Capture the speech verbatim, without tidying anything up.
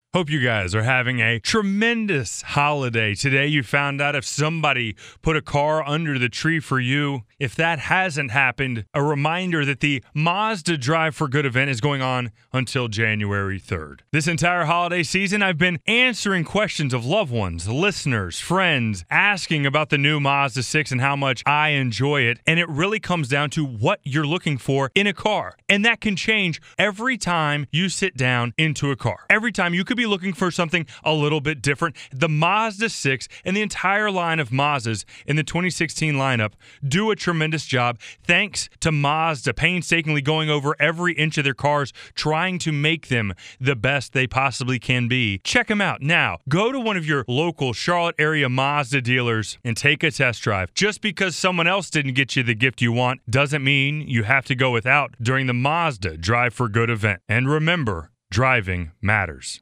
Hope you guys are having a tremendous holiday. Today you found out if somebody put a car under the tree for you. If that hasn't happened, a reminder that the Mazda Drive for Good event is going on until January third. This entire holiday season, I've been answering questions of loved ones, listeners, friends, asking about the new Mazda six and how much I enjoy it. And it really comes down to what you're looking for in a car. And that can change every time you sit down into a car. Every time you could be looking for something a little bit different. The Mazda six and the entire line of Mazdas in the twenty sixteen lineup do a tremendous job. Thanks to Mazda painstakingly going over every inch of their cars, trying to make them the best they possibly can be. Check them out now. Go to one of your local Charlotte area Mazda dealers and take a test drive. Just because someone else didn't get you the gift you want doesn't mean you have to go without during the Mazda Drive for Good event. And remember, driving matters.